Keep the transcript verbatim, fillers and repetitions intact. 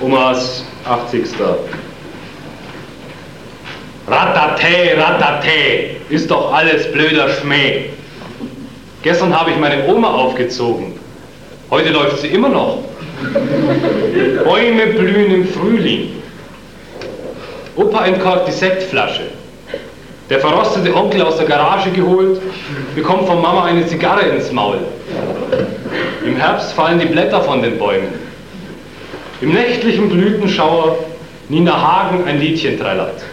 Omas achtzigster Ratate, ratate, ist doch alles blöder Schmäh. Gestern habe ich meine Oma aufgezogen. Heute läuft sie immer noch. Bäume blühen im Frühling. Opa entkorkt die Sektflasche. Der verrostete Onkel aus der Garage geholt, bekommt von Mama eine Zigarre ins Maul. Im Herbst fallen die Blätter von den Bäumen. Im nächtlichen Blütenschauer Nina Hagen ein Liedchen trällert.